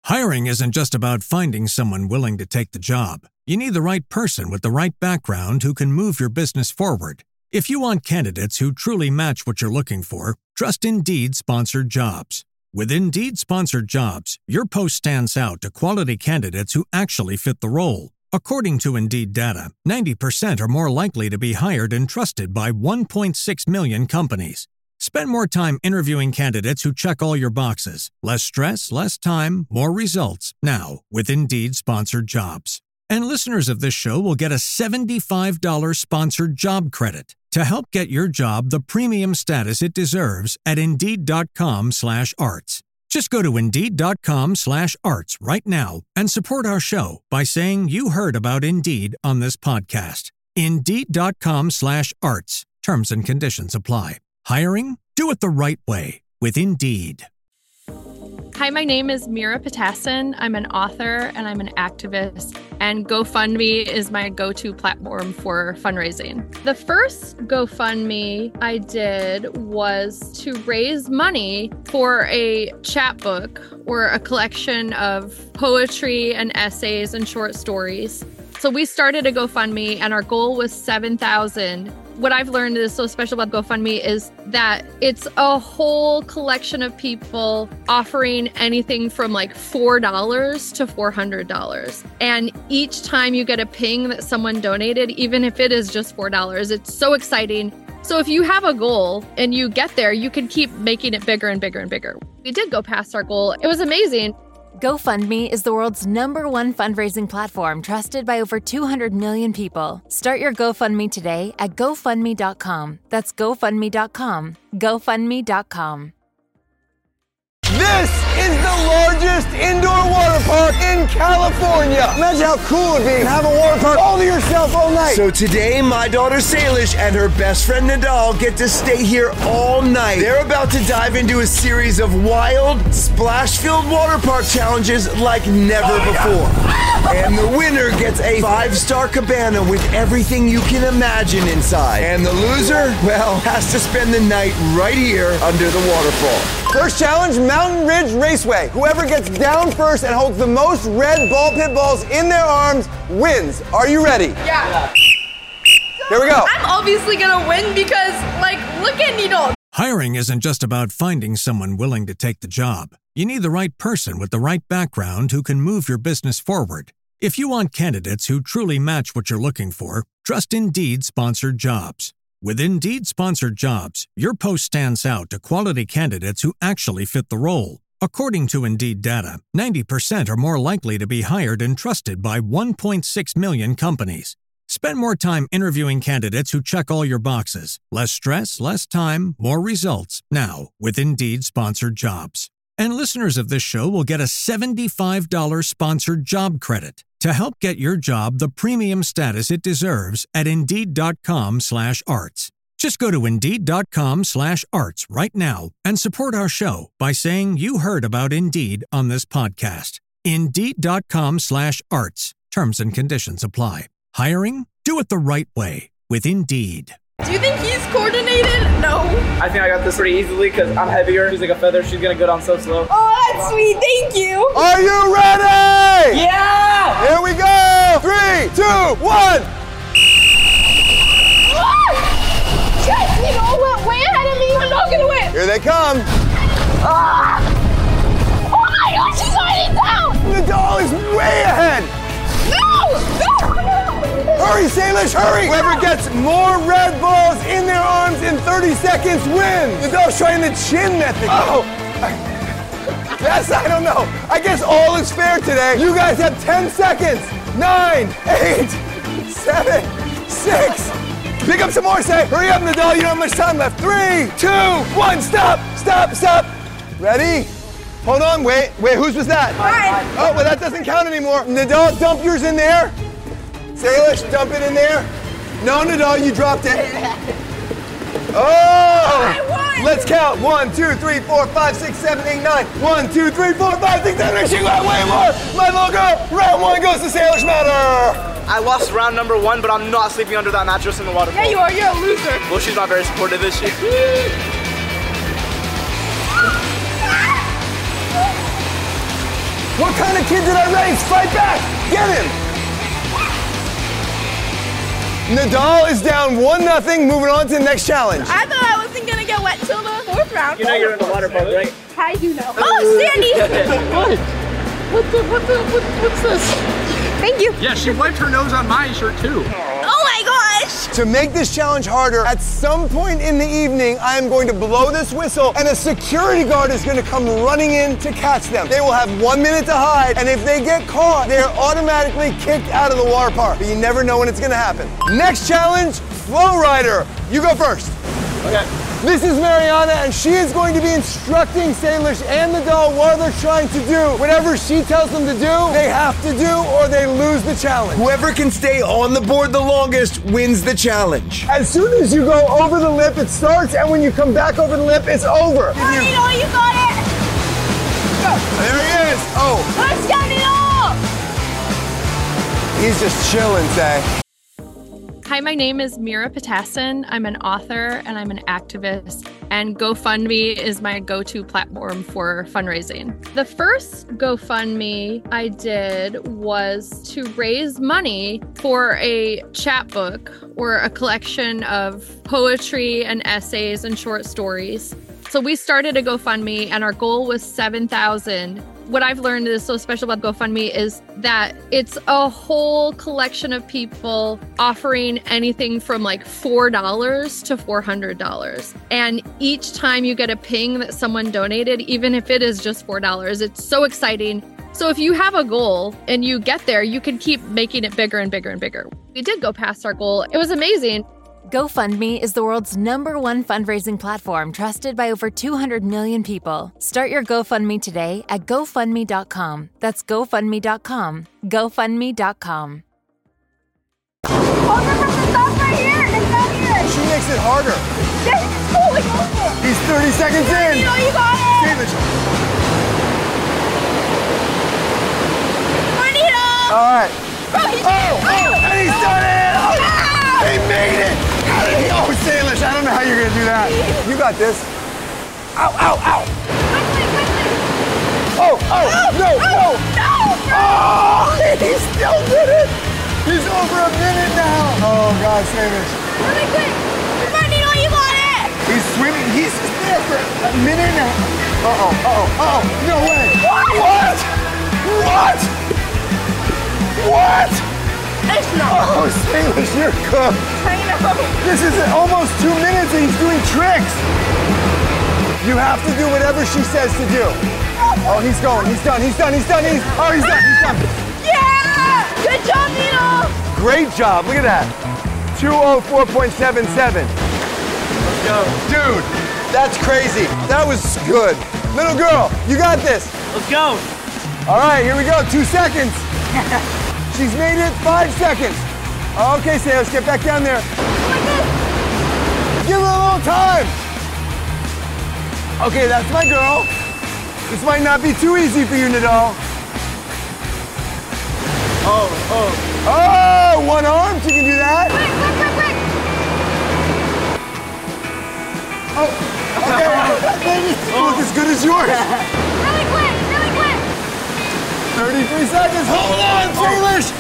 Hiring isn't just about finding someone willing to take the job. You need the right person with the right background who can move your business forward. If you want candidates who truly match what you're looking for, trust Indeed Sponsored Jobs. With Indeed Sponsored Jobs, your post stands out to quality candidates who actually fit the role. According to Indeed data, 90% are more likely to be hired and trusted by 1.6 million companies. Spend more time interviewing candidates who check all your boxes. Less stress, less time, more results. Now, with Indeed Sponsored Jobs. And listeners of this show will get a $75 sponsored job credit to help get your job the premium status it deserves at Indeed.com/arts. Just go to Indeed.com/arts right now and support our show by saying you heard about Indeed on this podcast. Indeed.com/arts. Terms and conditions apply. Hiring? Do it the right way with Indeed. Hi, my name is Mira Patassin. I'm an author and I'm an activist, and GoFundMe is my go-to platform for fundraising. The first GoFundMe I did was to raise money for a chapbook or a collection of poetry and essays and short stories. So we started a GoFundMe and our goal was 7,000. What I've learned is so special about GoFundMe is that it's a whole collection of people offering anything from like $4 to $400. And each time you get a ping that someone donated, even if it is just $4, it's so exciting. So if you have a goal and you get there, you can keep making it bigger and bigger and bigger. We did go past our goal. It was amazing. GoFundMe is the world's #1 fundraising platform trusted by over 200 million people. Start your GoFundMe today at GoFundMe.com. That's GoFundMe.com. GoFundMe.com. This is the largest indoor water park in California. Imagine how cool it would be to have a water park all to yourself all night. So today, my daughter Salish and her best friend Nadal get to stay here all night. They're about to dive into a series of wild, splash-filled water park challenges like never before. And the winner gets a 5-star cabana with everything you can imagine inside. And the loser, well, has to spend the night right here under the waterfall. First challenge, Mountain Ridge Raceway. Whoever gets down first and holds the most red ball pit balls in their arms wins. Are you ready? Yeah. Here we go. I'm obviously going to win because, look at Needle. Hiring isn't just about finding someone willing to take the job. You need the right person with the right background who can move your business forward. If you want candidates who truly match what you're looking for, trust Indeed Sponsored Jobs. With Indeed Sponsored Jobs, your post stands out to quality candidates who actually fit the role. According to Indeed data, 90% are more likely to be hired and trusted by 1.6 million companies. Spend more time interviewing candidates who check all your boxes. Less stress, less time, more results. Now, with Indeed Sponsored Jobs. And listeners of this show will get a $75 sponsored job credit to help get your job the premium status it deserves at Indeed.com/arts. Just go to Indeed.com/arts right now and support our show by saying you heard about Indeed on this podcast. Indeed.com/arts. Terms and conditions apply. Hiring? Do it the right way with Indeed. Do you think he's coordinated? No. I think I got this pretty easily because I'm heavier. She's like a feather. She's going to go down so slow. Oh, that's sweet. Thank you. Are you ready? Yeah! Here we go. 3, 2, 1. Yes, Needle went way ahead of me. I'm not going to win. Here they come. Oh my gosh, she's already down. Nadal is way ahead. No! Hurry, Salish, hurry! Whoever gets more red balls in their arms in 30 seconds wins. Nadal's trying the chin method. Oh! That's, I don't know. I guess all is fair today. You guys have 10 seconds. 9, 8, 7, 6. Pick up some more, say. Hurry up, Nadal. You don't have much time left. 3, 2, 1. Stop, stop, stop. Ready? Hold on, wait, whose was that? Mine. Oh, well, that doesn't count anymore. Nadal, dump yours in there. Salish, dump it in there. No, Nadal, you dropped it. Oh! Let's count. 1, 2, 3, 4, 5, 6, 7, 8, 9. 1, 2, 3, 4, 5, 6, 7, 8. She got way more. My logo. Round 1 goes to Salish Matter. I lost round number 1, but I'm not sleeping under that mattress in the waterfall. Yeah, you are. You're a loser. Well, she's not very supportive, is she? What kind of kid did I raise? Fight back! Get him! Nadal is down 1-0, moving on to the next challenge. I thought I wasn't gonna get wet till the 4th round. You know you're in the water park, right? I do know. Oh, Sandy! What's this? Thank you. Yeah, she wiped her nose on my shirt too. Oh my gosh! To make this challenge harder, at some point in the evening, I am going to blow this whistle and a security guard is going to come running in to catch them. They will have 1 minute to hide, and if they get caught, they are automatically kicked out of the water park. But you never know when it's going to happen. Next challenge, Flow Rider. You go first. Okay. This is Mariana, and she is going to be instructing Salish and Nadal what they're trying to do. Whatever she tells them to do, they have to do, or they lose the challenge. Whoever can stay on the board the longest wins the challenge. As soon as you go over the lip, it starts, and when you come back over the lip, it's over. Nino, you got it! There he is. Oh, Let's go, Nino! he's just chilling, Say. Hi, my name is Mira Patassin. I'm an author and I'm an activist, and GoFundMe is my go-to platform for fundraising. The first GoFundMe I did was to raise money for a chapbook or a collection of poetry and essays and short stories. So we started a GoFundMe and our goal was 7,000. What I've learned is so special about GoFundMe is that it's a whole collection of people offering anything from like $4 to $400. And each time you get a ping that someone donated, even if it is just $4, it's so exciting. So if you have a goal and you get there, you can keep making it bigger and bigger and bigger. We did go past our goal. It was amazing. GoFundMe is the world's #1 fundraising platform trusted by over 200 million people. Start your GoFundMe today at GoFundMe.com. That's GoFundMe.com. GoFundMe.com. Stop right here! It's not here! She makes it harder. This is totally over! He's 30 seconds in. Nino, you got it! Salish. Come on, Nino! All right. Bro, he's And he's done it! Oh, he made it! Oh, Salish, I don't know how you're gonna do that. You got this. Ow, ow, ow. Quickly! Oh, no. Oh, he still did it. He's over a minute now. Oh, God, Salish. Really quick! Come on, Nino, you got it! He's swimming. He's there for a minute now. Uh-oh. No way. What? It's not. Oh, Salish, you're cooked. I know. This is almost 2 minutes and he's doing tricks. You have to do whatever she says to do. Oh, he's going. He's done. He's done. Yeah! Good job, Nino! Great job. Look at that. 204.77. Let's go. Dude, that's crazy. That was good. Little girl, you got this. Let's go. All right, here we go. 2 seconds. She's made it 5 seconds. Okay, Say, let's get back down there. Give her a little time. Okay, that's my girl. This might not be too easy for you, Nadal. Oh, one arm, you can do that. Quick! Oh, okay. Look as good as yours. Really quick! 33 seconds. Hold on, Salish.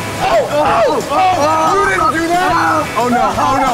Oh, you didn't do that. Oh, no.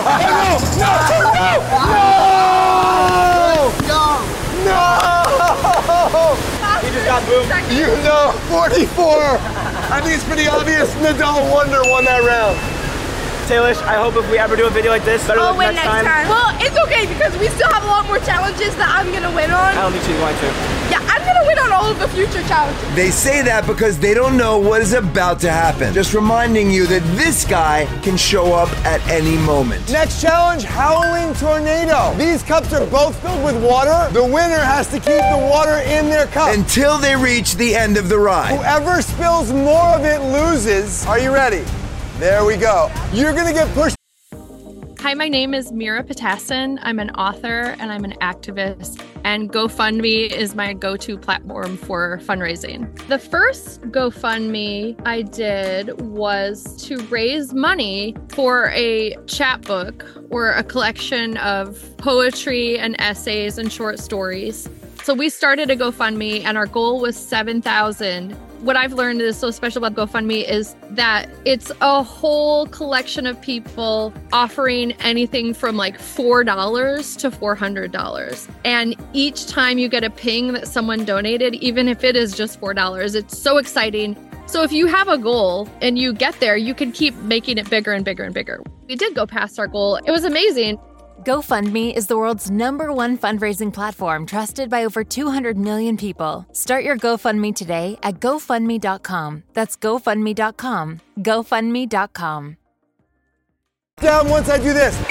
He just got boomed. You know, 44. I think it's pretty obvious Nadal won that round. Salish, I hope if we ever do a video like this, better I'll luck win next next time. Well, it's okay because we still have a lot more challenges that I'm gonna win on. I don't think she's going to. Yeah, I'm gonna win on all of the future challenges. They say that because they don't know what is about to happen. Just reminding you that this guy can show up at any moment. Next challenge, Howling Tornado. These cups are both filled with water. The winner has to keep the water in their cup. Until they reach the end of the ride. Whoever spills more of it loses. Are you ready? There we go. You're gonna get pushed. Hi, my name is Mira Patassin. I'm an author and I'm an activist, and GoFundMe is my go-to platform for fundraising. The first GoFundMe I did was to raise money for a chapbook or a collection of poetry and essays and short stories. So So we started a GoFundMe and our goal was 7,000. What I've learned is so special about GoFundMe is that it's a whole collection of people offering anything from like $4 to $400. And each time you get a ping that someone donated, even if it is just $4, it's so exciting. So if you have a goal and you get there, you can keep making it bigger and bigger and bigger. We did go past our goal. It was amazing. GoFundMe is the world's #1 fundraising platform trusted by over 200 million people. Start your GoFundMe today at GoFundMe.com. That's GoFundMe.com. GoFundMe.com. Down once I do this.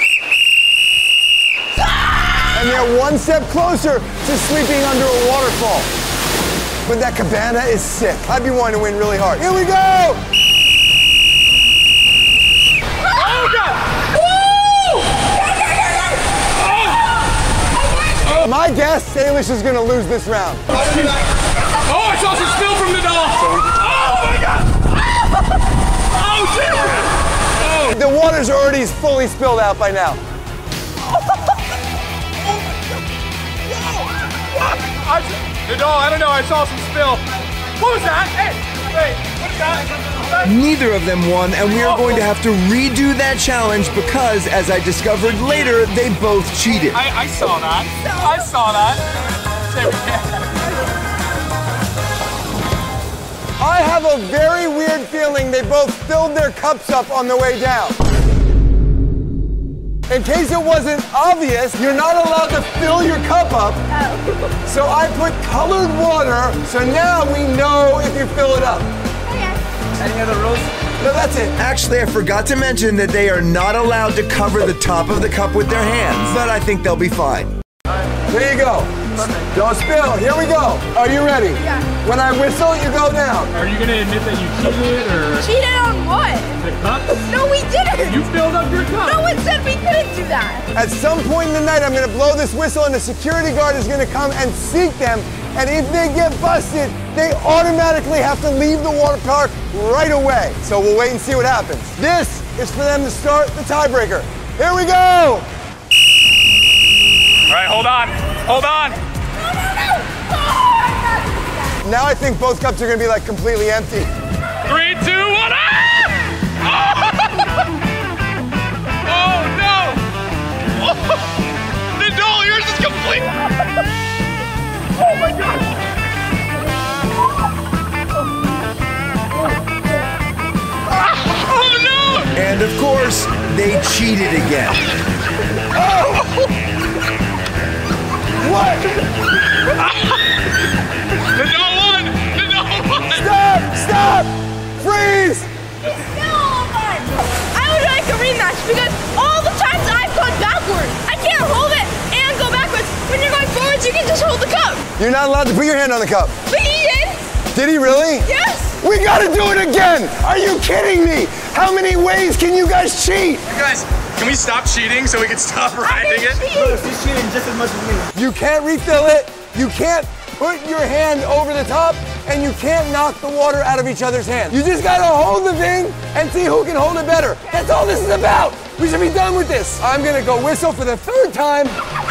And they're one step closer to sleeping under a waterfall. But that cabana is sick. I'd be wanting to win really hard. Here we go! Oh, God! My guess, Salish is going to lose this round. Oh, I saw some spill from the doll. Oh, my God. Oh, shit. The water's already fully spilled out by now. The doll, I don't know, I saw some spill. What was that? Hey, wait, what is that? Neither of them won, and we are going to have to redo that challenge because, as I discovered later, they both cheated. I saw that. I saw that. I have a very weird feeling they both filled their cups up on the way down. In case it wasn't obvious, you're not allowed to fill your cup up. So I put colored water, so now we know if you fill it up. Any other rules? No, that's it. Actually, I forgot to mention that they are not allowed to cover the top of the cup with their hands, but I think they'll be fine. There you go. Don't spill. Here we go. Are you ready? Yeah. When I whistle, you go down. Are you going to admit that you cheated or Cheated on what? the cup? No, we didn't. You filled up your cup. No one said we couldn't do that. At some point in the night, I'm going to blow this whistle and the security guard is going to come and seek them. And if they get busted, they automatically have to leave the water park right away. So we'll wait and see what happens. This is for them to start the tiebreaker. Here we go. All right, hold on. Hold on. Now I think both cups are going to be like completely empty. 3, 2, 1. Ah! Oh, no. Oh, the doll, yours is complete. Oh, my God. Oh, no. And of course, they cheated again. Oh! What? The doll won. The doll won. Stop! Stop! Freeze! I would like a rematch because all the times I've gone backwards, I can't hold it and go backwards. When you're going forwards, you can just hold the cup. You're not allowed to put your hand on the cup. But he did. Did he really? Yes. We gotta do it again! Are you kidding me? How many ways can you guys cheat? You guys, can we stop cheating so we can stop riding it? He's cheating just as much as me. You can't refill it, you can't put your hand over the top, and you can't knock the water out of each other's hands. You just gotta hold the thing and see who can hold it better. That's all this is about. We should be done with this. I'm gonna go whistle for the 3rd time.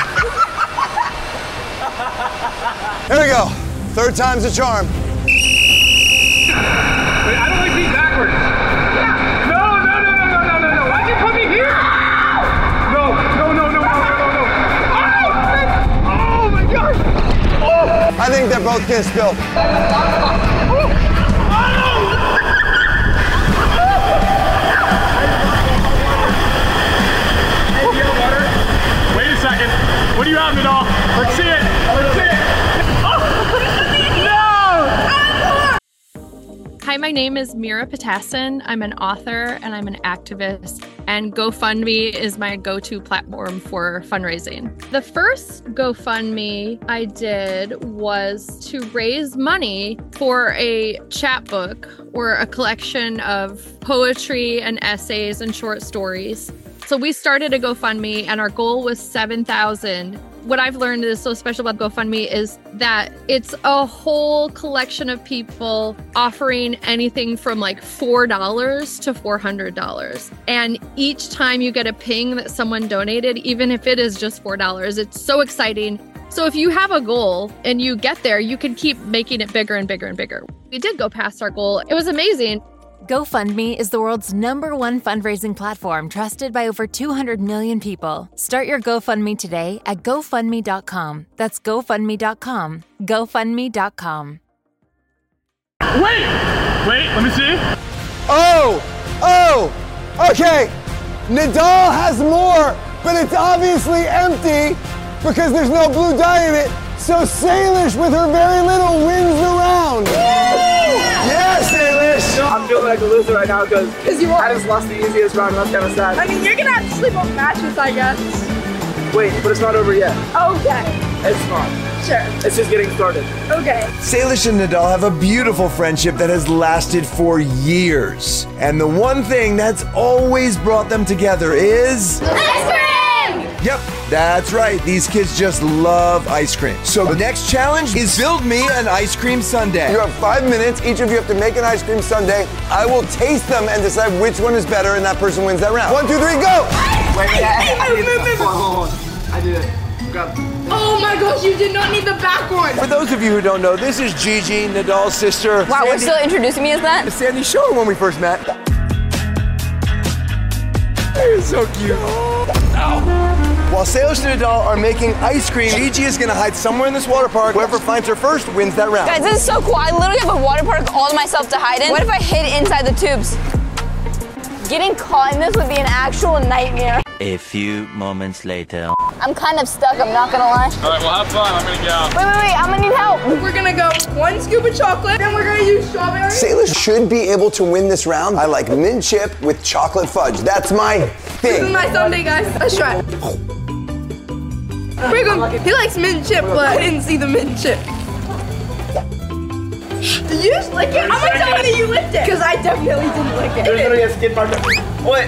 Here we go. 3rd time's a charm. Wait, I don't like being backwards. No. Why'd you put me here? No. Oh my God. I think they're both gonna spill. Wait a second. What do you have, Nadal? Let's see it. Hi, my name is Mira Patassin. I'm an author and I'm an activist, and GoFundMe is my go-to platform for fundraising. The first GoFundMe I did was to raise money for a chapbook or a collection of poetry and essays and short stories. So we started a GoFundMe and our goal was 7,000. What I've learned is so special about GoFundMe is that it's a whole collection of people offering anything from like $4 to $400. And each time you get a ping that someone donated, even if it is just $4, it's so exciting. So if you have a goal and you get there, you can keep making it bigger and bigger and bigger. We did go past our goal. It was amazing. GoFundMe is the world's #1 fundraising platform trusted by over 200 million people. Start your GoFundMe today at GoFundMe.com. That's GoFundMe.com. GoFundMe.com. Wait, let me see. Okay. Nadal has more, but it's obviously empty because there's no blue dye in it. So Salish, with her very little, wins the round. Yeah, Salish. No, I'm feeling like a loser right now because I just lost the easiest round. That's kind of sad. I mean, you're gonna have to sleep on mattress, I guess. Wait, but it's not over yet. Okay. It's not. Sure. It's just getting started. Okay. Salish and Nadal have a beautiful friendship that has lasted for years. And the one thing that's always brought them together is... Ice cream! Yep, that's right. These kids just love ice cream. So the next challenge is build me an ice cream sundae. You have 5 minutes. Each of you have to make an ice cream sundae. I will taste them and decide which one is better, and that person wins that round. 1, 2, 3, go! Wait, hold on. I did it. Got it. Oh my gosh, you did not need the back one. For those of you who don't know, this is Gigi, Nadal's sister. Wow, we're still introducing me as that? Sandy showed when we first met. You're so cute. While Salish and Nadal are making ice cream, Gigi is gonna hide somewhere in this water park. Whoever finds her first wins that round. Guys, this is so cool. I literally have a water park all to myself to hide in. What if I hid inside the tubes? Getting caught in this would be an actual nightmare. A few moments later. I'm kind of stuck, I'm not gonna lie. All right, well, have fun. I'm gonna get out. Wait, I'm gonna need help. We're gonna go 1 scoop of chocolate, then we're gonna use strawberry. Salish should be able to win this round. I like mint chip with chocolate fudge. That's my This is thing. my sundae, guys. Let's try it. He likes mint chip, but I didn't see the mint chip. Did you just lick it? I'm gonna tell you that you licked it. Because I definitely didn't lick it. There's gonna be a skid mark. What?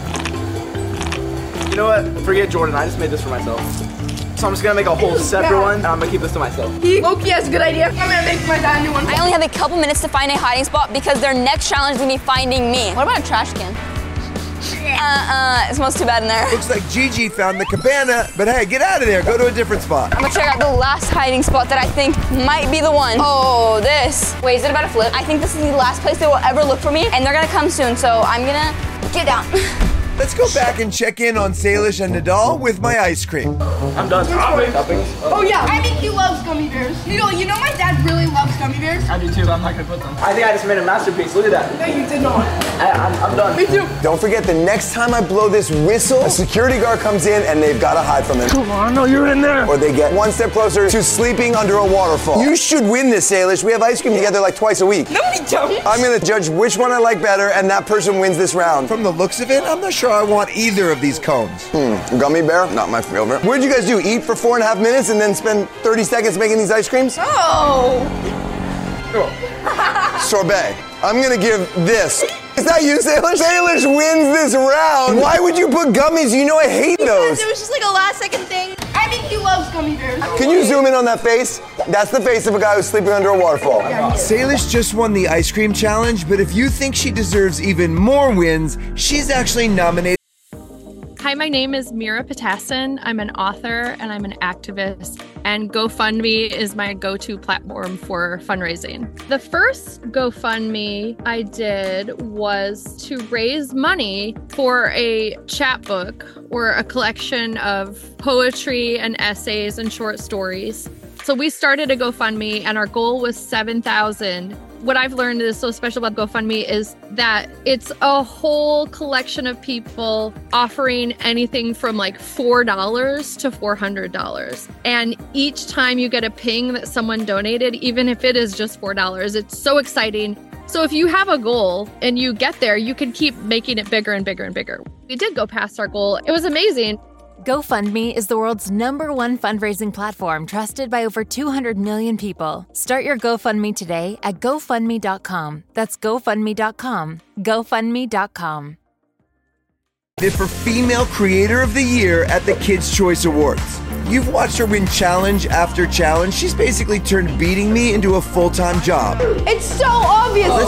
You know what? Forget Jordan. I just made this for myself. So I'm just gonna make a whole separate one, and I'm gonna keep this to myself. Loki has a good idea. I'm gonna make my dad a new one. I only have a couple minutes to find a hiding spot because their next challenge is gonna be finding me. What about a trash can? It smells too bad in there. Looks like Gigi found the cabana, but hey, get out of there. Go to a different spot. I'm gonna check out the last hiding spot that I think might be the one. Oh, this. Wait, is it about to flip? I think this is the last place they will ever look for me, and they're gonna come soon, so I'm gonna get down. Let's go back and check in on Salish and Nadal with my ice cream. I'm done. Toppings. Oh yeah, I think he loves gummy bears. You know my dad really loves gummy bears. I do too, but I'm not gonna put them. I think I just made a masterpiece. Look at that. No, you did not. I'm done. Me too. Don't forget, the next time I blow this whistle, a security guard comes in and they've got to hide from him. Come on, no, you're in there. Or they get one step closer to sleeping under a waterfall. You should win this, Salish. We have ice cream together like twice a week. No, we don't. I'm gonna judge which one I like better, and that person wins this round. From the looks of it, I'm not sure I want either of these cones. Gummy bear, not my favorite. What did you guys do? Eat for 4.5 minutes and then spend 30 seconds making these ice creams? Oh. Sorbet. I'm gonna give this. Is that you, Salish? Salish wins this round. Why would you put gummies? You know I hate those. It was just like a last second thing. I think he loves gummy bears. Can you zoom in on that face? That's the face of a guy who's sleeping under a waterfall. Salish just won the ice cream challenge, but if you think she deserves even more wins, she's actually nominated. Hi, my name is Mira Patassin. I'm an author and I'm an activist, and GoFundMe is my go-to platform for fundraising. The first GoFundMe I did was to raise money for a chapbook or a collection of poetry and essays and short stories. So we started a GoFundMe and our goal was 7,000. What I've learned is so special about GoFundMe is that it's a whole collection of people offering anything from like $4 to $400. And each time you get a ping that someone donated, even if it is just $4, it's so exciting. So if you have a goal and you get there, you can keep making it bigger and bigger and bigger. We did go past our goal. It was amazing. GoFundMe is the world's #1 fundraising platform trusted by over 200 million people. Start your GoFundMe today at GoFundMe.com. That's GoFundMe.com. GoFundMe.com. For Female Creator of the Year at the Kids' Choice Awards. You've watched her win challenge after challenge. She's basically turned beating me into a full-time job. It's so obvious. Let's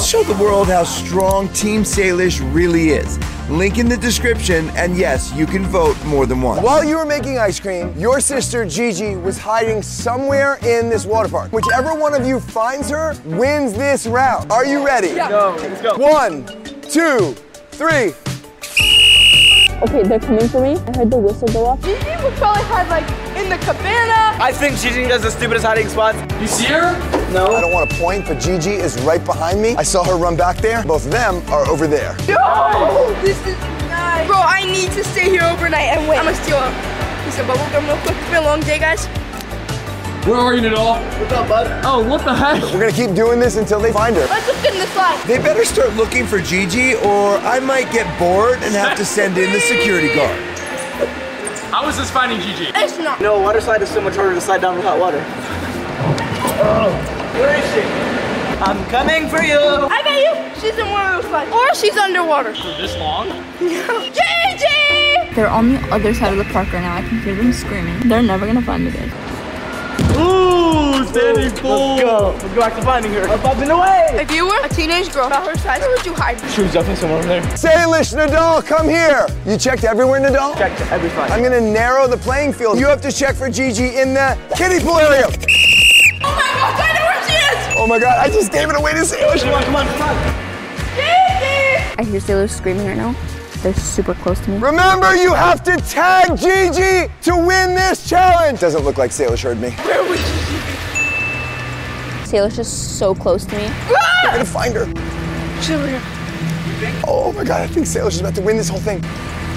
show the world how strong Team Salish really is. Link in the description, and yes, you can vote more than once. While you were making ice cream, your sister Gigi was hiding somewhere in this water park. Whichever one of you finds her wins this round. Are you ready? Yeah. Go. Let's go. 1, 2, 3. Okay, they're coming for me. I heard the whistle go off. Gigi would probably hide like in the cabana. I think Gigi does the stupidest hiding spots. You see her? No. I don't want to point, but Gigi is right behind me. I saw her run back there. Both of them are over there. No! This is nice. Bro, I need to stay here overnight and wait. I'm gonna steal a piece of bubble gum real quick. It's been a long day, guys. Where are you, Nadal? What's up, bud? Oh, what the heck? We're gonna keep doing this until they find her. Let's just get in the slide. They better start looking for Gigi, or I might get bored and have to send in the security guard. How is this finding Gigi? It's not. No, water slide is so much harder to slide down with hot water. Oh, where is she? I'm coming for you. I bet you she's in one of those slides. Or she's underwater. For this long? Gigi! They're on the other side of the park right now. I can hear them screaming. They're never gonna find me, guys. Ooh, standing full. Let's go. Let's go back to finding her. I'm popping away. If you were a teenage girl about her size, where would you hide? She was definitely somewhere over there. Salish, Nadal, come here. You checked everywhere, Nadal? Checked every spot. I'm gonna narrow the playing field. You have to check for Gigi in the kiddie pool area. Oh my God, I know where she is! Oh my God, I just gave it away to Salish. Come on, come on, come on. Gigi! I hear sailors screaming right now. They're super close to me. Remember, you have to tag Gigi to win this challenge. Doesn't look like Salish heard me. Where was she? Sailor's just so close to me. We're gonna find her. She's over here. Oh my God, I think Salish is about to win this whole thing.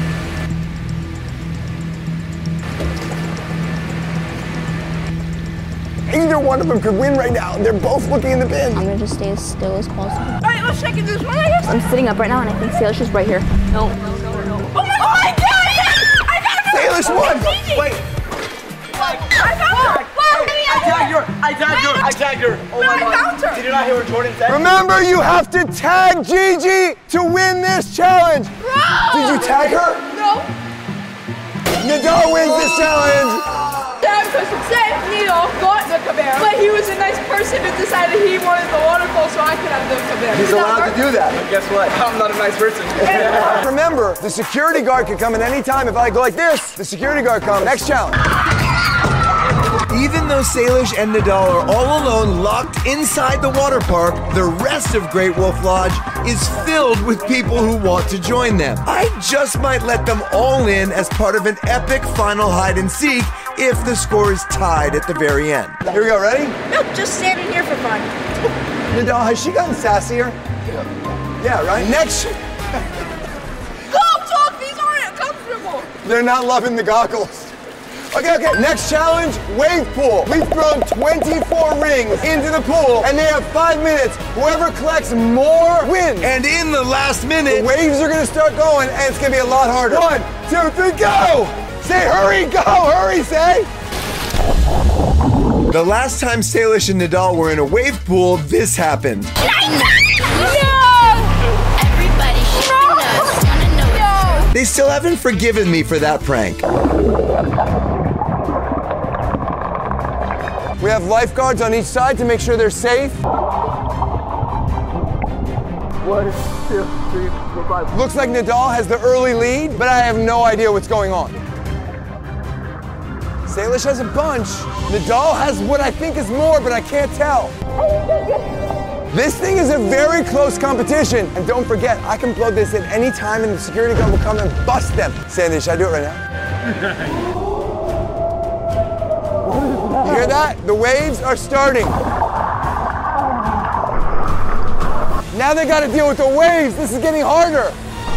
Either one of them could win right now. They're both looking in the bin. I'm gonna just stay as still as possible. All right, let's check in this one, I guess. I'm sitting up right now and I think Sailor's just right here. No. Oh my God, yes! I got her! Salish won! Wait. I found her! Wow, I tagged her. Oh my God. I found her. Did you not hear what Jordan said? Remember, you have to tag Gigi to win this challenge. Did you tag her? No. Nadal wins this challenge. Dad, because it said Needle got the cabana, but he was a nice person and decided he wanted the waterfall so I could have the cabana. He's allowed to do that. But guess what? I'm not a nice person. Remember, the security guard can come at any time. If I go like this, the security guard comes. Next challenge. Even though Salish and Nadal are all alone, locked inside the water park, the rest of Great Wolf Lodge is filled with people who want to join them. I just might let them all in as part of an epic final hide and seek if the score is tied at the very end. Here we go, ready? Nope, just standing here for fun. Nadal, has she gotten sassier? Yeah, right? Next. Talk, these aren't comfortable. They're not loving the goggles. Okay. Next challenge, wave pool. We've thrown 24 rings into the pool, and they have 5 minutes. Whoever collects more wins. And in the last minute, the waves are gonna start going, and it's gonna be a lot harder. 1, 2, 3, go! Say hurry, go, hurry, say! the last time Salish and Nadal were in a wave pool, this happened. They still haven't forgiven me for that prank. We have lifeguards on each side to make sure they're safe. 1, 2, 3, 4, 5. Looks like Nadal has the early lead, but I have no idea what's going on. Salish has a bunch. Nadal has what I think is more, but I can't tell. This thing is a very close competition. And don't forget, I can blow this at any time and the security guard will come and bust them. Sandy, should I do it right now? You hear that? The waves are starting. Now they gotta deal with the waves. This is getting harder.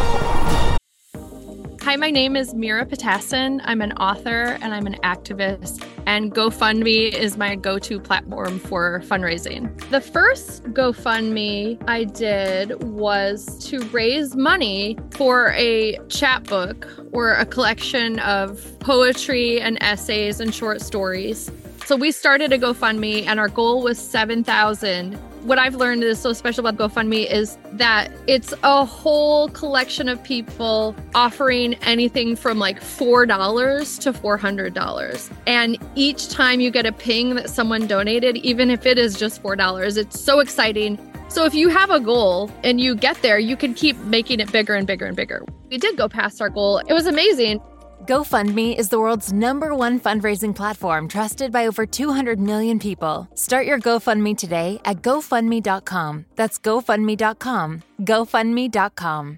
Hi, my name is Mira Patassin. I'm an author and I'm an activist, and GoFundMe is my go-to platform for fundraising. The first GoFundMe I did was to raise money for a chapbook or a collection of poetry and essays and short stories. So we started a GoFundMe and our goal was 7,000. What I've learned is so special about GoFundMe is that it's a whole collection of people offering anything from like $4 to $400. And each time you get a ping that someone donated, even if it is just $4, it's so exciting So if you have a goal and you get there, you can keep making it bigger and bigger and bigger. We did go past our goal. It was amazing. GoFundMe is the world's #1 fundraising platform trusted by over 200 million people. Start your GoFundMe today at GoFundMe.com. That's GoFundMe.com. GoFundMe.com.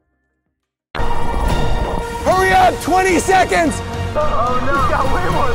Hurry up, 20 seconds! Oh no. He's got way more.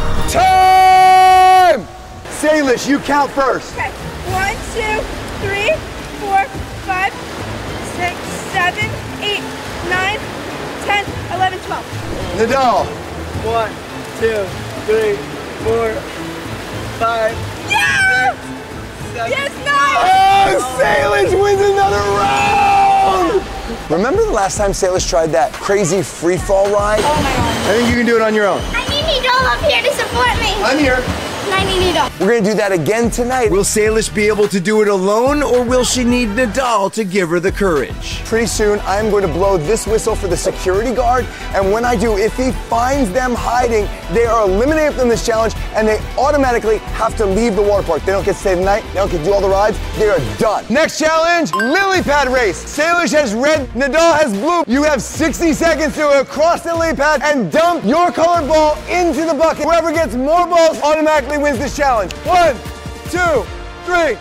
Time! Salish, you count first. Okay. 1, 2, 3, 4, 5, 6, 7, 8, 9, 10, 11, 12. Nadal. 1, 2, 3, 4, 5. Yeah! 6, 7. Yes, nice! Oh, Salish wins another round! Remember the last time Salish tried that crazy free fall ride? Oh my god. I think you can do it on your own. I need Nidal up here to support me. I'm here. I need Nidal. We're gonna do that again tonight. Will Salish be able to do it alone, or will she need Nadal to give her the courage? Pretty soon, I am going to blow this whistle for the security guard, and when I do, if he finds them hiding, they are eliminated from this challenge, and they automatically have to leave the water park. They don't get to stay the night, they don't get to do all the rides, they are done. Next challenge, lily pad race. Salish has red, Nadal has blue. You have 60 seconds to cross the lily pad and dump your colored ball into the bucket. Whoever gets more balls automatically wins this challenge. 1, 2, 3.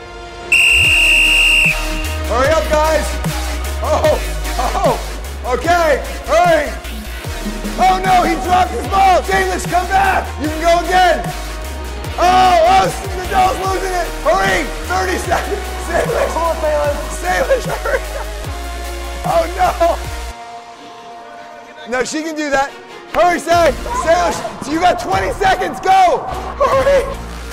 Hurry up, guys. Okay, hurry. Oh no, he dropped his ball. Salish, come back. You can go again. Nadal's losing it. Hurry, 30 seconds. Salish, hurry. Oh no. No, she can do that. Hurry, Salish. So you got 20 seconds, go. Hurry.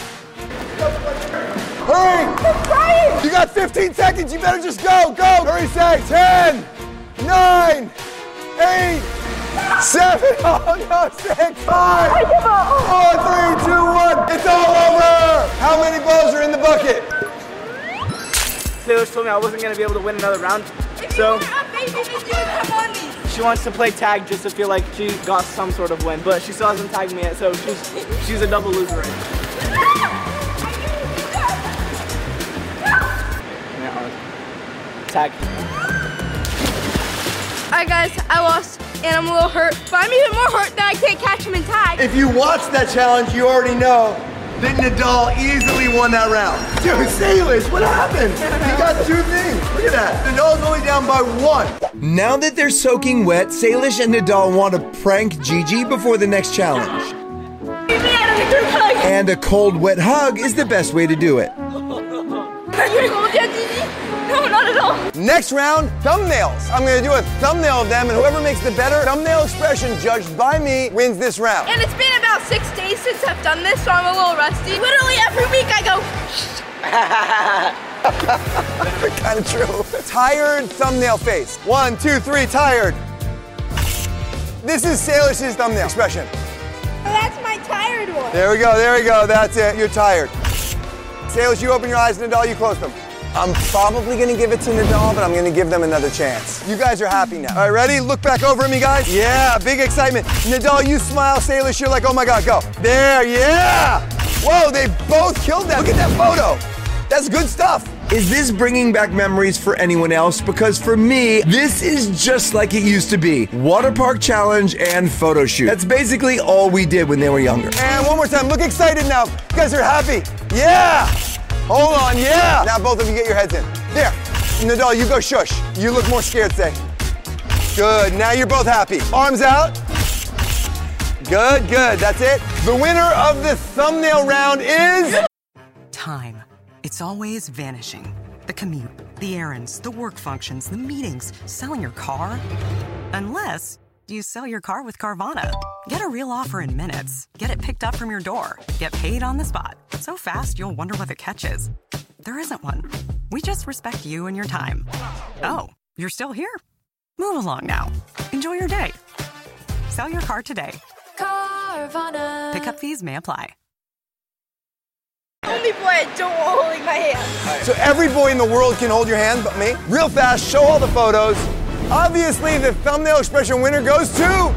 Hurry! I'm trying! You got 15 seconds, you better just go! Hurry, Sag! 10, 9, 8, 7, oh no, 6, 5, 4, 3, 2, 1. It's all over! How many balls are in the bucket? Salish told me I wasn't going to be able to win another round. So she wants to play tag just to feel like she got some sort of win, but she still hasn't tagged me yet, so she's a double loser right now. Tag. Alright guys, I lost and I'm a little hurt, but I'm even more hurt that I can't catch him in tag. If you watched that challenge, you already know that Nadal easily won that round. Dude, Salish, what happened? He got 2 things. Look at that. Nadal's only down by 1. Now that they're soaking wet, Salish and Nadal want to prank Gigi before the next challenge. Get me out of the group hug. And a cold, wet hug is the best way to do it. Are you cold yet, Gigi? No, not at all. Next round, thumbnails. I'm gonna do a thumbnail of them, and whoever makes the better thumbnail expression judged by me wins this round. And it's been about 6 days since I've done this, so I'm a little rusty. Literally every week I go. Kind of true. Tired thumbnail face. 1, 2, 3, tired. This is Salish's thumbnail expression. That's my tired one. There we go, that's it, you're tired. Salish, you open your eyes, Nadal, you close them. I'm probably gonna give it to Nadal, but I'm gonna give them another chance. You guys are happy now. All right, ready? Look back over at me, guys. Yeah, big excitement. Nadal, you smile. Salish, you're like, oh my God, go. There, yeah. Whoa, they both killed that. Look at that photo. That's good stuff. Is this bringing back memories for anyone else? Because for me, this is just like it used to be. Water park challenge and photo shoot. That's basically all we did when they were younger. And one more time, look excited now. You guys are happy. Yeah. Hold on, yeah. Now both of you get your heads in. There. Nadal, you go shush. You look more scared, say. Good, now you're both happy. Arms out. Good, that's it. The winner of the thumbnail round is... Time. It's always vanishing. The commute, the errands, the work functions, the meetings, selling your car. Unless you sell your car with Carvana. Get a real offer in minutes. Get it picked up from your door. Get paid on the spot. So fast, you'll wonder what the catch is. There isn't one. We just respect you and your time. Oh, you're still here? Move along now. Enjoy your day. Sell your car today. Carvana. Pickup fees may apply. Only boy I don't want holding my hand. So every boy in the world can hold your hand but me. Real fast, show all the photos. Obviously, the thumbnail expression winner goes to...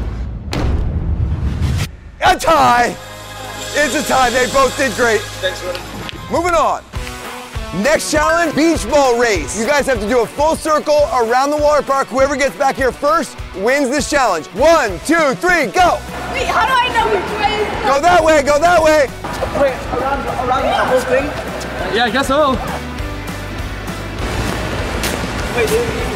a tie. It's a tie. They both did great. Thanks, buddy. Moving on. Next challenge, beach ball race. You guys have to do a full circle around the water park. Whoever gets back here first wins this challenge. 1, 2, 3, go. Wait, how do I know which way is Go that way, go that way. Wait, around the whole thing? Yeah, I guess so. Wait,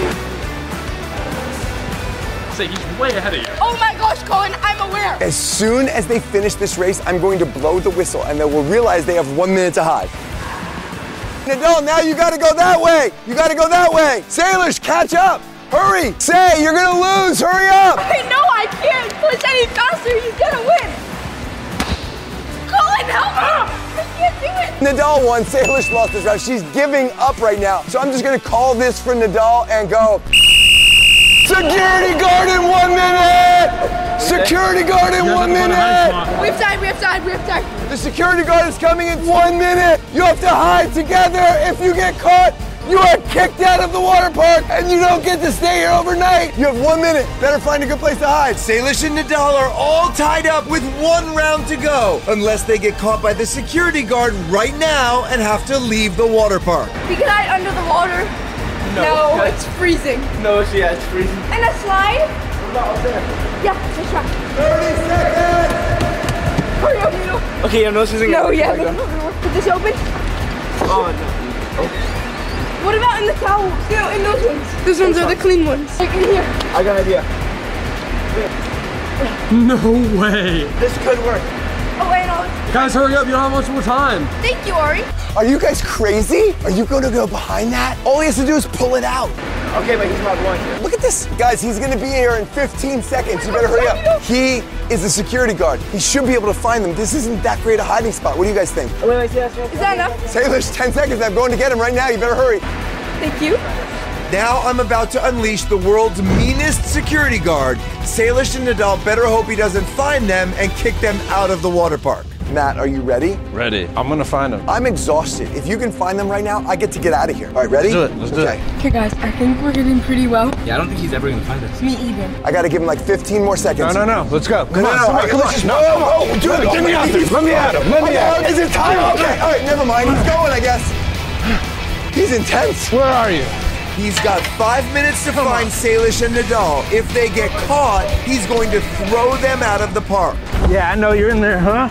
Say, he's way ahead of you. Oh my gosh, Colin, I'm aware. As soon as they finish this race, I'm going to blow the whistle and they will realize they have 1 minute to hide. Nadal, now you gotta go that way. You gotta go that way. Sailors, catch up. Hurry. Say, you're gonna lose. Hurry up. I know I can't push any faster. He's gonna win. Colin, help me. I can't do it. Nadal won. Sailors lost this round. She's giving up right now. So I'm just gonna call this for Nadal and go. Security guard in 1 minute. Security guard in 1 minute. We have time, we have time, we have time. The security guard is coming in 1 minute. You have to hide together. If you get caught, you are kicked out of the water park and you don't get to stay here overnight. You have 1 minute. Better find a good place to hide. Salish and Nadal are all tied up with 1 round to go, unless they get caught by the security guard right now and have to leave the water park. We can hide under the water. No, it's freezing. No, yeah, it's freezing. And a slide? Up there. Yeah, let's try. 30 seconds. Hurry up, Needle. Okay, yeah, no, this isn't No, gonna yeah, work. this is not gonna work. Is this open? Oh, no. What about in the towels? No, in those ones. Those ones are the clean ones. Like in here. I got an idea. No way. This could work. Oh, wait, no. Guys, hurry up. You don't have much more time. Thank you, Ari. Are you guys crazy? Are you going to go behind that? All he has to do is pull it out. Okay, but he's not going to. Look at this. Guys, he's going to be here in 15 seconds. You better hurry up. He is the security guard. He should be able to find them. This isn't that great a hiding spot. What do you guys think? Wait, yes. Is that enough? Sailors, 10 seconds. I'm going to get him right now. You better hurry. Thank you. Now I'm about to unleash the world's meanest security guard. Salish and Nadal better hope he doesn't find them and kick them out of the water park. Matt, are you ready? Ready. I'm gonna find them. I'm exhausted. If you can find them right now, I get to get out of here. All right, ready? Let's do it. Okay, guys, I think we're getting pretty well. Yeah, I don't think he's ever gonna find us. Me either. I got to give him like 15 more seconds. No. Let's go. Come on. Come on. Dude, Get me out there. Let me at him. Let me at him. Is it time? Okay, all right, never mind. He's going, I guess. He's intense. Where are you? He's got 5 minutes to find Salish and Nadal. If they get caught, he's going to throw them out of the park. Yeah, I know you're in there, huh?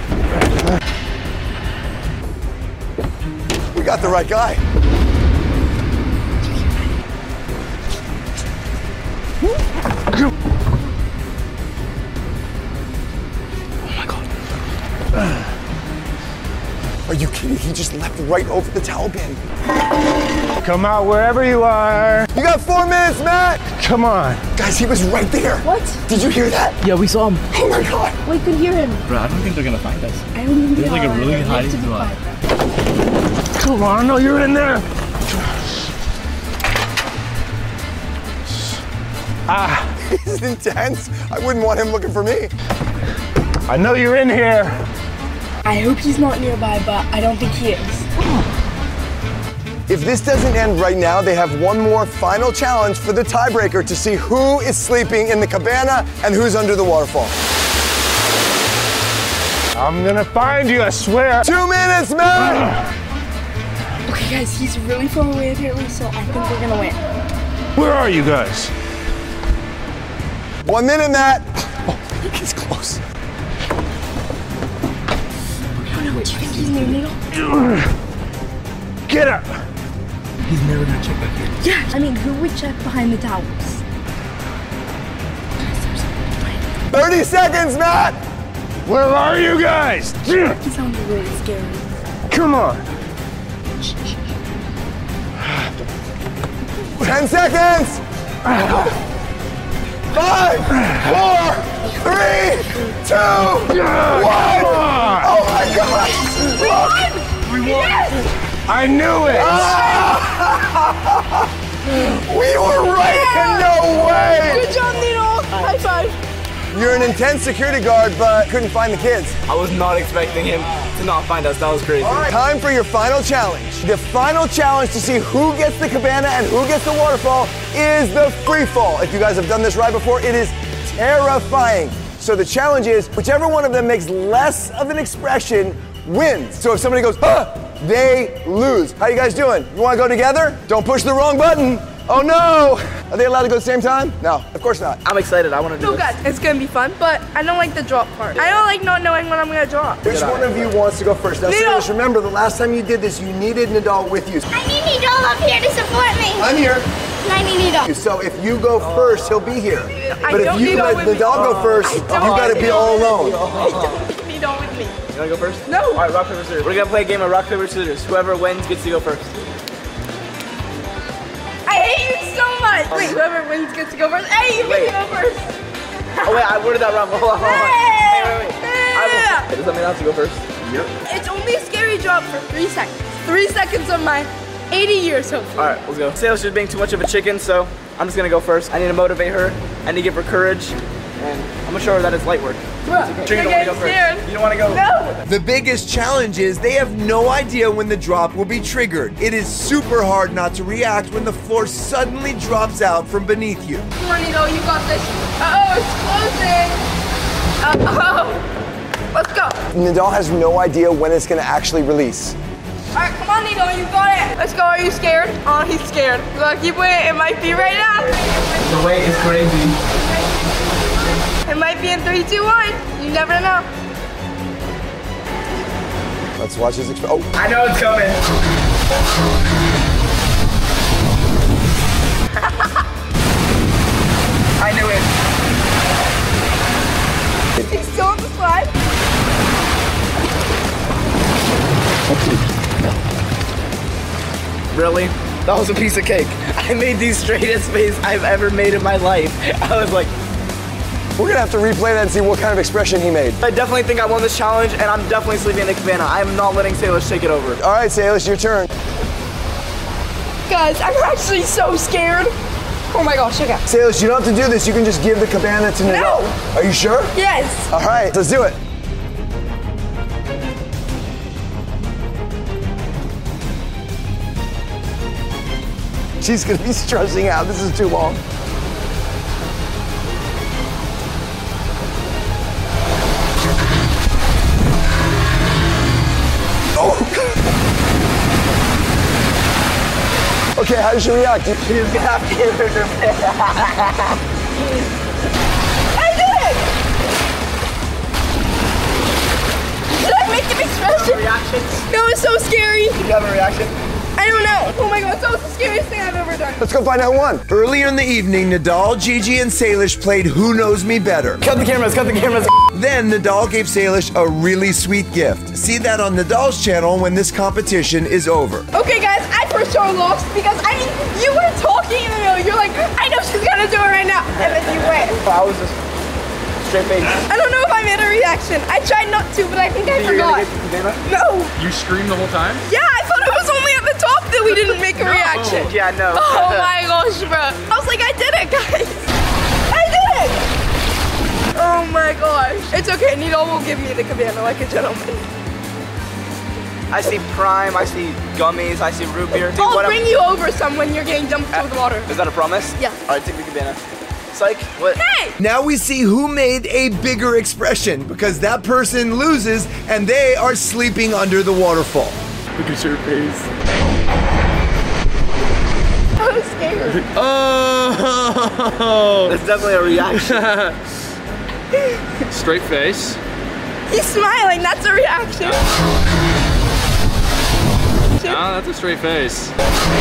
We got the right guy. Oh my God. Are you kidding? He just leapt right over the towel bin. Come out wherever you are. You got 4 minutes, Matt. Come on. Guys, he was right there. What? Did you hear that? Yeah, we saw him. Oh my God. We could hear him. Bro, I don't think they're gonna find us. I don't think There's like a really hiding spot. Come on, I know you're in there. He's intense. I wouldn't want him looking for me. I know you're in here. I hope he's not nearby, but I don't think he is. If this doesn't end right now, they have one more final challenge for the tiebreaker to see who is sleeping in the cabana and who's under the waterfall. I'm gonna find you, I swear. 2 minutes, man! Okay, guys, he's really far away apparently, so I think we're gonna win. Where are you guys? 1 minute, Matt. Oh, he's close. Do you think he's near Needle? Get up. He's never gonna check back here. Yeah, I mean, who would check behind the towels? 30 seconds, Matt! Where are you guys? He sounds really scary. Come on. 10 seconds! 5, 4, 3, 2, 1! Oh my gosh! We won! Yes! I knew it! We were right in no way! Good job, Needle! High five! You're an intense security guard, but couldn't find the kids. I was not expecting him to not find us. That was crazy. All right, time for your final challenge. The final challenge to see who gets the cabana and who gets the waterfall is the free fall. If you guys have done this ride before, it is terrifying. So the challenge is whichever one of them makes less of an expression wins. So if somebody goes, ah, they lose. How you guys doing? You want to go together? Don't push the wrong button. Oh no! Are they allowed to go at the same time? No, of course not. I'm excited. I want to do this. Guys, it's gonna be fun, but I don't like the drop part. I don't like not knowing when I'm gonna drop. Which one of you wants to go first? Now, Silas, remember the last time you did this, you needed Nadal with you. I need Nadal up here to support me. I'm here. I need Nadal. So if you go first, he'll be here. I But if don't you need let Nadal with Nadal me. go first, you gotta be all alone. I don't need Nadal with me. You wanna go first? No. All right, rock, paper, scissors. We're gonna play a game of rock, paper, scissors. Whoever wins gets to go first. I hate you so much. Wait, whoever wins gets to go first. Hey, you get to go first. Oh wait, I worded that wrong. Hold on. Wait. Does that mean I have to go first? Yep. It's only a scary drop for 3 seconds. 3 seconds of my 80 years, hopefully. All right, let's go. Sail's just being too much of a chicken, so I'm just gonna go first. I need to motivate her. I need to give her courage, and I'm gonna show her that it's light work. Sure, you don't want to go first. You don't want to go? No. The biggest challenge is they have no idea when the drop will be triggered. It is super hard not to react when the floor suddenly drops out from beneath you. Come on, Nito, you got this. Uh-oh, it's closing. Uh-oh. Let's go. Nadal has no idea when it's gonna actually release. All right, come on, Nito, you got it. Let's go. Are you scared? Oh, he's scared. Look, keep waiting. It might be right now. The wait is crazy. It might be in 3, 2, 1. You never know. Let's watch his expression. Oh, I know it's coming. I knew it. He's still on the slide. Really? That was a piece of cake. I made the straightest face I've ever made in my life. I was like, we're gonna have to replay that and see what kind of expression he made. I definitely think I won this challenge, and I'm definitely sleeping in the cabana. I'm not letting Salish take it over. All right, Salish, your turn. Guys, I'm actually so scared. Oh my gosh, okay. Salish, you don't have to do this. You can just give the cabana to Nadal. No. Are you sure? Yes. All right, let's do it. She's gonna be stressing out. This is too long. Oh. Okay, how does she react? She's gonna have to give her I did it! Did I make an expression? Reaction? That was so scary. Did you have a reaction? I don't know. Oh my god, that was the scariest thing I've ever done. Let's go find out who won. Earlier in the evening, Nadal, Gigi, and Salish played Who Knows Me Better. Cut the cameras, cut the cameras. Then Nadal gave Salish a really sweet gift. See that on Nadal's channel when this competition is over. Okay guys, I for sure lost because I mean, you were talking in the middle. You're like, I know she's gonna do it right now. And then you went. I was just straight face. I don't know if I made a reaction. I tried not to, but I think I forgot. No. You screamed the whole time? Yeah, I thought it was only at the top that we didn't make a reaction. Yeah, no. Oh my gosh, bro. I was like, I did it, guys. I did it. Oh my gosh. It's okay. Nito will give me the cabana like a gentleman. I see Prime, I see gummies, I see root beer. Dude, I'll bring you over some when you're getting dumped into the water. Is that a promise? Yeah. All right, take the cabana. Psych, what? Hey! Now we see who made a bigger expression because that person loses and they are sleeping under the waterfall. Look at your face. I was scared. Oh! That's definitely a reaction. Straight face. He's smiling. That's a reaction. No, that's a straight face.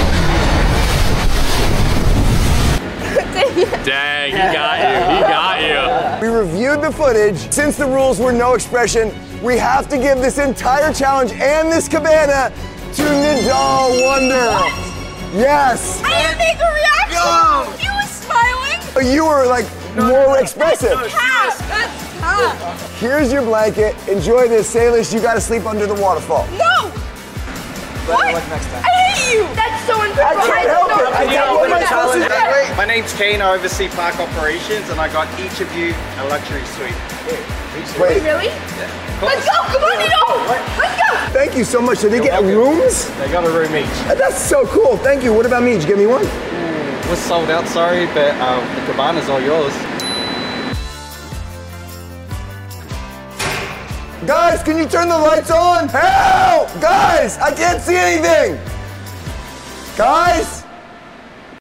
Dang, he got you. He got you. We reviewed the footage. Since the rules were no expression, we have to give this entire challenge and this cabana to Nadal Wonder. What? Yes. I didn't make a reaction. Go. You were smiling. You were like more expressive. That's half. That's half. Here's your blanket. Enjoy this. Salish, you gotta sleep under the waterfall. No. What? Like next time. I hate you. That's so unfair. I can't help it. I can't help it. My name's Kane. I oversee park operations, and I got each of you a luxury suite. Wait. Really? Yeah. Let's go. Come on, Nito. Let's go. Thank you so much. Did they get rooms? They got a room each. That's so cool. Thank you. What about me? Did you get me one? We're sold out, sorry, but the cabana's all yours. Guys, can you turn the lights on? Help! Guys, I can't see anything! Guys?